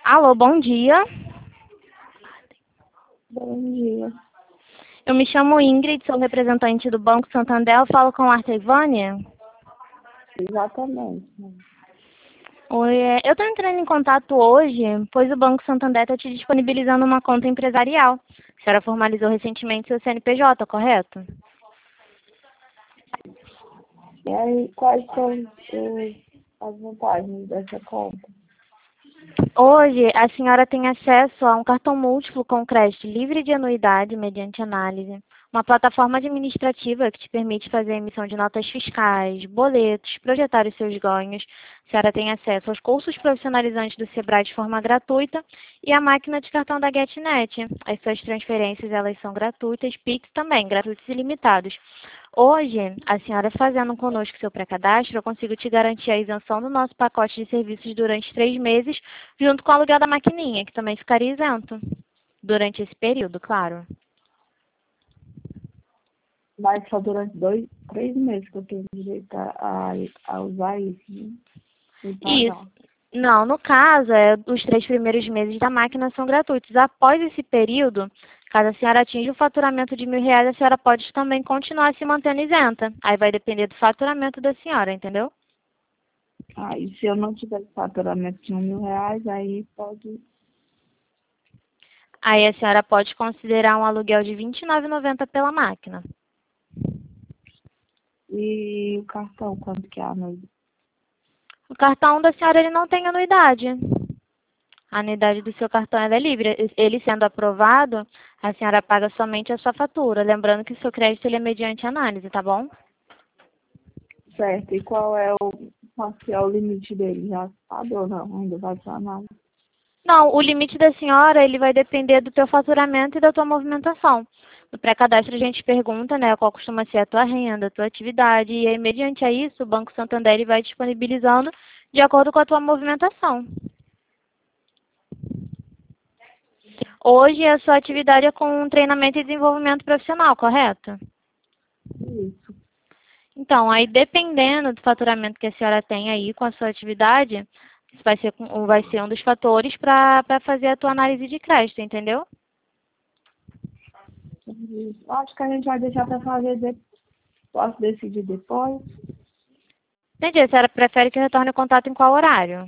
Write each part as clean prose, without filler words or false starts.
Alô, bom dia. Bom dia. Eu me chamo Ingrid, sou representante do Banco Santander. Eu falo com a Arta Ivânia. Exatamente. Oi, eu estou entrando em contato hoje, pois o Banco Santander está te disponibilizando uma conta empresarial. A senhora formalizou recentemente seu CNPJ, correto? E aí, quais são as vantagens dessa conta? Hoje, a senhora tem acesso a um cartão múltiplo com crédito livre de anuidade mediante análise, uma plataforma administrativa que te permite fazer a emissão de notas fiscais, boletos, projetar os seus ganhos. A senhora tem acesso aos cursos profissionalizantes do Sebrae de forma gratuita e a máquina de cartão da GetNet. As suas transferências, elas são gratuitas, Pix também, gratuitos e ilimitados. Hoje, a senhora fazendo conosco seu pré-cadastro, eu consigo te garantir a isenção do nosso pacote de serviços durante 3 meses, junto com o aluguel da maquininha, que também ficaria isento. Durante esse período, claro. Mas só durante 3 meses que eu tenho direito a usar isso, né? Sem Isso. pagar. Não, no caso, os 3 primeiros meses da máquina são gratuitos. Após esse período, caso a senhora atinja o faturamento de R$ 1.000, a senhora pode também continuar se mantendo isenta. Aí vai depender do faturamento da senhora, entendeu? E se eu não tiver faturamento de R$ 1.000, aí pode... Aí a senhora pode considerar um aluguel de R$ 29,90 pela máquina. E o cartão, quanto que é a noite? O cartão da senhora, ele não tem anuidade. A anuidade do seu cartão ela é livre. Ele sendo aprovado, a senhora paga somente a sua fatura. Lembrando que o seu crédito ele é mediante análise, tá bom? Certo. E qual é o limite dele? Já sabe ou não? Ainda vai ser análise. Não, o limite da senhora, ele vai depender do teu faturamento e da tua movimentação. No pré-cadastro a gente pergunta, né, qual costuma ser a tua renda, a tua atividade, e aí, mediante a isso, o Banco Santander ele vai disponibilizando de acordo com a tua movimentação. Hoje a sua atividade é com treinamento e desenvolvimento profissional, correto? Isso. Então, aí dependendo do faturamento que a senhora tem aí com a sua atividade, isso vai ser um dos fatores para fazer a tua análise de crédito, entendeu? Acho que a gente vai deixar para fazer depois. Posso decidir depois? Entendi. A senhora prefere que eu retorne o contato em qual horário?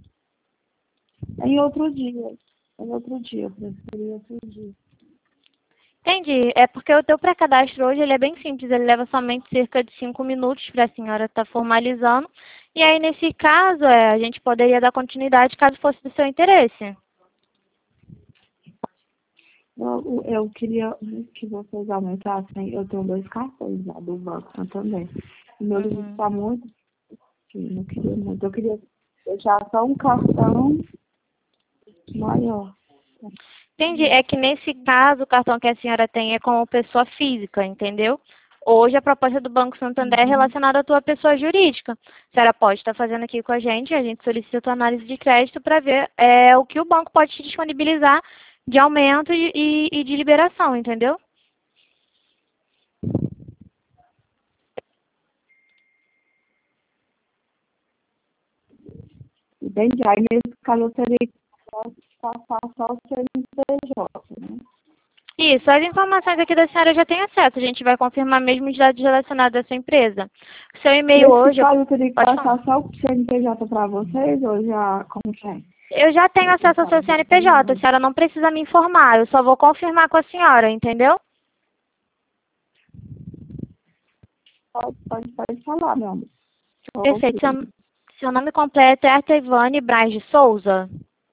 Em outro dia. Eu preferi outro dia. Entendi. É porque o teu pré-cadastro hoje ele é bem simples, ele leva somente cerca de 5 minutos para a senhora estar formalizando. E aí, nesse caso, a gente poderia dar continuidade caso fosse do seu interesse. Eu queria que vocês aumentassem. Eu tenho 2 cartões lá do Banco Santander. O meu limite está muito. Não queria muito. Eu queria deixar só um cartão maior. Entendi. É que nesse caso, o cartão que a senhora tem é como pessoa física, entendeu? Hoje a proposta do Banco Santander é relacionada à tua pessoa jurídica. A senhora pode estar fazendo aqui com a gente solicita a tua análise de crédito para ver o que o banco pode te disponibilizar de aumento e de liberação, entendeu? Entendi. Aí, nesse caso, eu teria que passar só o CNPJ, né? Isso, as informações aqui da senhora já tem acesso. A gente vai confirmar mesmo os dados relacionados à sua empresa. O seu e-mail Nesse hoje... caso, eu teria que Pode passar falar. só o CNPJ para vocês ou já como que é? Eu já tenho acesso ao seu CNPJ, a senhora não precisa me informar, eu só vou confirmar com a senhora, entendeu? Pode falar, meu amor. Perfeito. Seu nome completo é Arta Ivane Braz de Souza?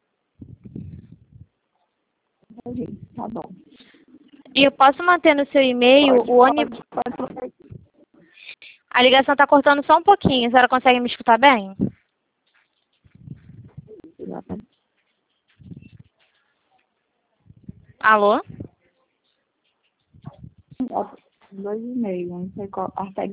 Tá bom. E eu posso manter no seu e-mail o ônibus... Pode. A ligação está cortando só um pouquinho, a senhora consegue me escutar bem? Alô? 2 e-mails, não sei qual.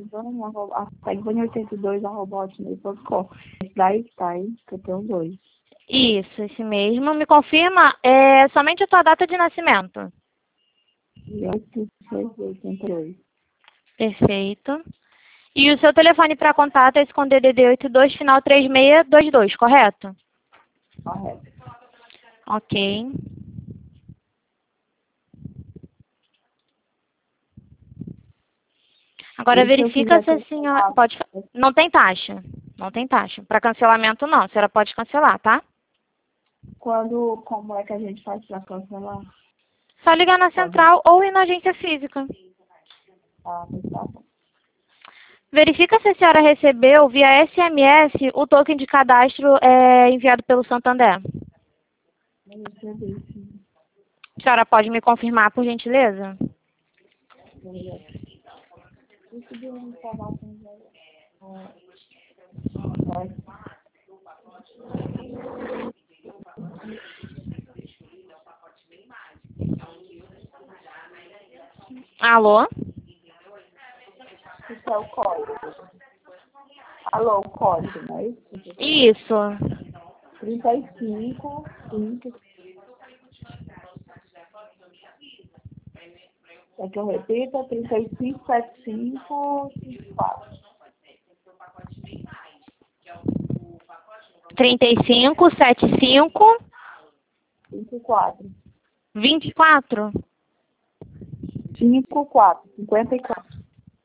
artegvani82@hotmail.com. Esse daí que tá aí, que eu tenho 2. Isso, esse mesmo. Me confirma somente a tua data de nascimento. E 8682. Perfeito. E o seu telefone para contato é esse com DDD 82, final 3622, correto? Correto. Ok. Agora E se eu verifica quiser se a senhora cancelar, pode. Não tem taxa. Não tem taxa. Para cancelamento, não. A senhora pode cancelar, tá? como é que a gente faz para cancelar? Só ligar na Pode. central ou ir na agência física. Ah, mas tá bom. Verifica se a senhora recebeu via SMS o token de cadastro enviado pelo Santander. Eu recebi, sim. A senhora pode me confirmar, por gentileza? Recebi uma informação já. Alô? Isso é o código. Alô, o código, não é isso? Isso. 35, 5. Quer que eu repita? 35, 75, 54. 3575 54. 24. 54. 54.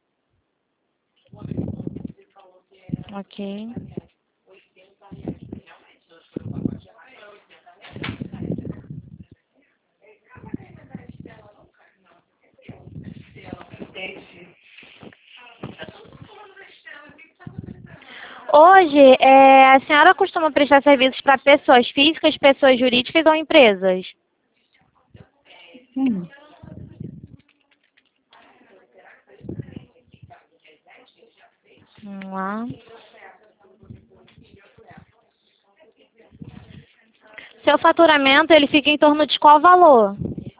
Ok. Hoje, a senhora costuma prestar serviços para pessoas físicas, pessoas jurídicas ou empresas? Sim. Vamos lá. Seu faturamento, ele fica em torno de qual valor?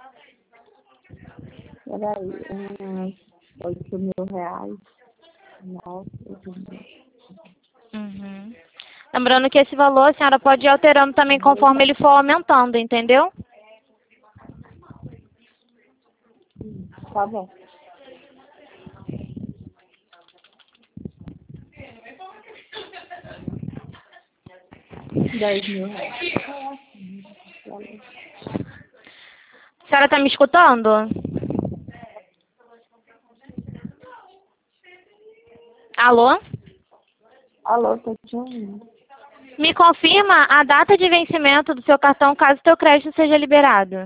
Peraí. 8.000 reais. Nossa, 8.000. Uhum. Lembrando que esse valor a senhora pode ir alterando também conforme ele for aumentando, entendeu? Tá bom. 10.000 reais. A senhora está me escutando? Alô? Alô, tô te ouvindo. Me confirma a data de vencimento do seu cartão caso seu crédito seja liberado.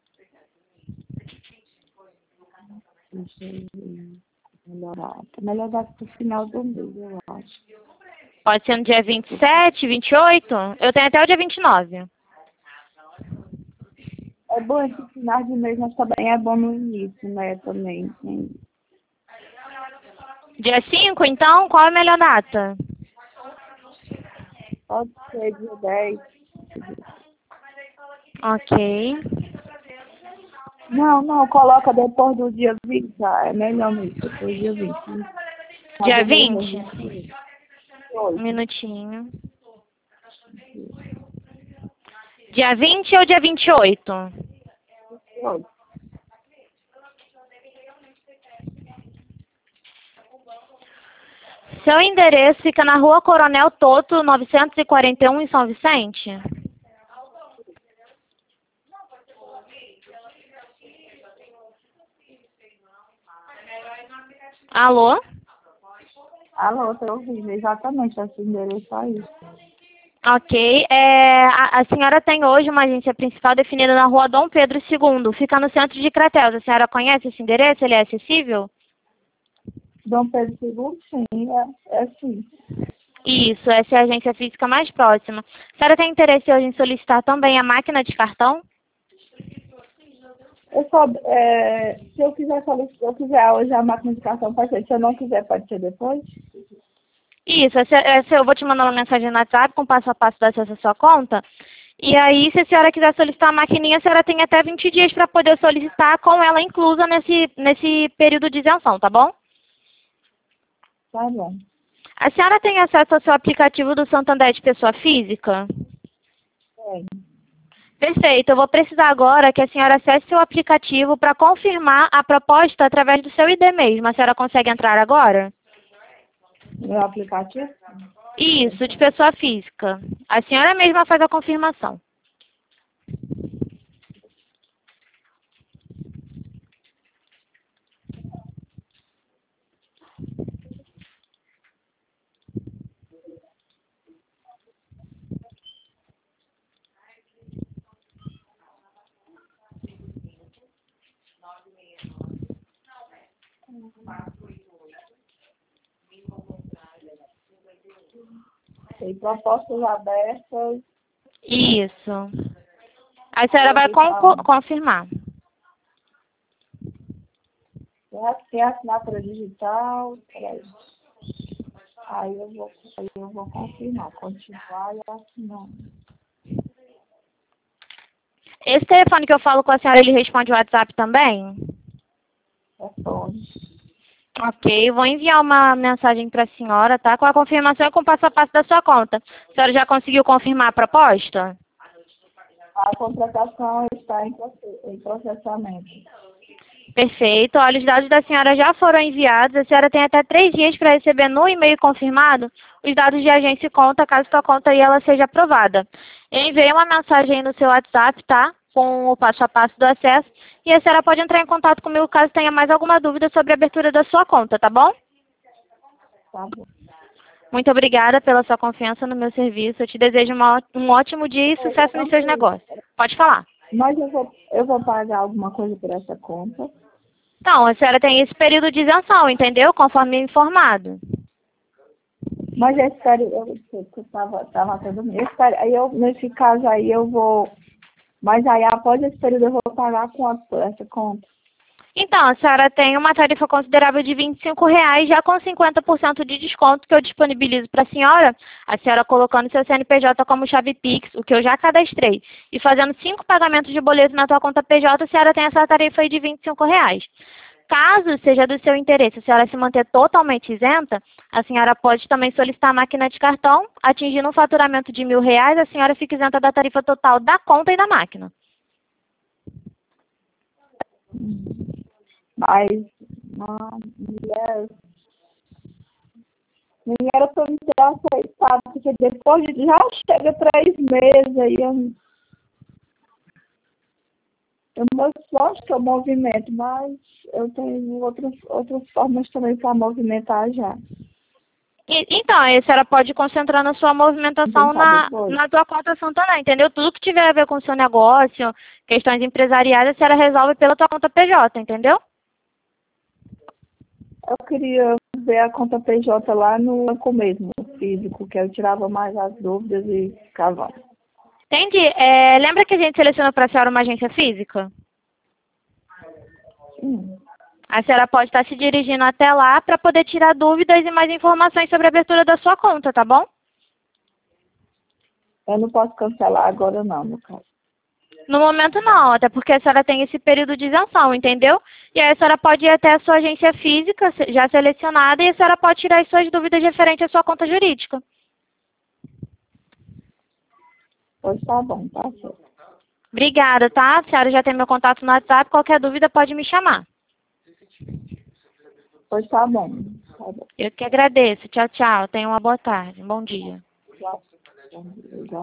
Deixa eu melhorar. Melhorar pro final do mês, eu acho. Pode ser no dia 27, 28? Eu tenho até o dia 29. É bom esse final de mês, mas também é bom no início, né? Também. Sim. Dia 5, então? Qual é a melhor data? Pode ser dia 10. Ok. Não, coloca depois do dia 20, tá? É melhor mesmo, depois do dia 20. Mas Dia o mês 20? mesmo, Um minutinho. Dia 20 ou dia 28? 8. Seu endereço fica na Rua Coronel Toto, 941, em São Vicente? Alô? Alô, tô ouvindo, exatamente, esse endereço aí. Ok. A senhora tem hoje uma agência principal definida na Rua Dom Pedro II. Fica no centro de Crateus. A senhora conhece esse endereço? Ele é acessível? Dom Pedro II, sim, é sim. Isso, essa é a agência física mais próxima. A senhora tem interesse hoje em solicitar também a máquina de cartão? Se eu quiser solicitar, se eu quiser hoje a máquina de cartão, pode ser. Se eu não quiser, pode ser depois? Isso, essa eu vou te mandar uma mensagem no WhatsApp com passo a passo do acesso à sua conta. E aí, se a senhora quiser solicitar a maquininha, a senhora tem até 20 dias para poder solicitar com ela inclusa nesse período de isenção, tá bom? Tá bom. A senhora tem acesso ao seu aplicativo do Santander de pessoa física? Tem. Perfeito. Eu vou precisar agora que a senhora acesse seu aplicativo para confirmar a proposta através do seu ID mesmo. A senhora consegue entrar agora? Meu aplicativo? Isso, de pessoa física. A senhora mesma faz a confirmação. Tem propostas abertas. Isso. A senhora vai confirmar. Tem assinatura digital. Peraí. Aí eu vou confirmar. Continuar e assinar. Esse telefone que eu falo com a senhora, ele responde o WhatsApp também? Responde. Ok, vou enviar uma mensagem para a senhora, tá? Com a confirmação e com o passo a passo da sua conta. A senhora já conseguiu confirmar a proposta? A contratação está em processamento. Perfeito. Olha, os dados da senhora já foram enviados. A senhora tem até 3 dias para receber no e-mail confirmado os dados de agência e conta, caso sua conta aí ela seja aprovada. Eu enviei uma mensagem aí no seu WhatsApp, tá? Com o passo a passo do acesso. E a senhora pode entrar em contato comigo caso tenha mais alguma dúvida sobre a abertura da sua conta, tá bom? Tá bom. Muito obrigada pela sua confiança no meu serviço. Eu te desejo um ótimo dia e sucesso nos seus negócios. Pode falar. Mas eu vou pagar alguma coisa por essa conta? Então, a senhora tem esse período de isenção, entendeu? Conforme informado. Mas esse período, eu estava tendo. Nesse caso aí eu vou. Mas aí após esse período eu vou pagar quanto por essa conta? Então, a senhora tem uma tarifa considerável de R$ 25,00, já com 50% de desconto que eu disponibilizo para a senhora colocando seu CNPJ como chave Pix, o que eu já cadastrei, e fazendo 5 pagamentos de boleto na tua conta PJ, a senhora tem essa tarifa aí de R$ 25,00. Caso seja do seu interesse a senhora se manter totalmente isenta, a senhora pode também solicitar a máquina de cartão, atingindo um faturamento de R$ 1.000, a senhora fica isenta da tarifa total da conta e da máquina. Mas, mulher era para me ter aceitado, porque depois já chega 3 meses aí, eu acho que é o movimento, mas eu tenho outras formas também para movimentar já. Então, aí a senhora pode concentrar na sua movimentação na tua conta Santander, entendeu? Tudo que tiver a ver com o seu negócio, questões empresariais, a senhora resolve pela tua conta PJ, entendeu? Eu queria ver a conta PJ lá no banco mesmo, físico, que eu tirava mais as dúvidas e ficava. Entendi. Lembra que a gente selecionou para a senhora uma agência física? Sim. A senhora pode estar se dirigindo até lá para poder tirar dúvidas e mais informações sobre a abertura da sua conta, tá bom? Eu não posso cancelar agora não, no caso. No momento não, até porque a senhora tem esse período de isenção, entendeu? E aí a senhora pode ir até a sua agência física, já selecionada, e a senhora pode tirar as suas dúvidas referentes à sua conta jurídica. Pois tá bom, tá certo. Obrigada, tá? A senhora já tem meu contato no WhatsApp, qualquer dúvida pode me chamar. Pois tá bom. Tá bom. Eu que agradeço. Tchau, tchau. Tenha uma boa tarde. Bom dia. Tchau.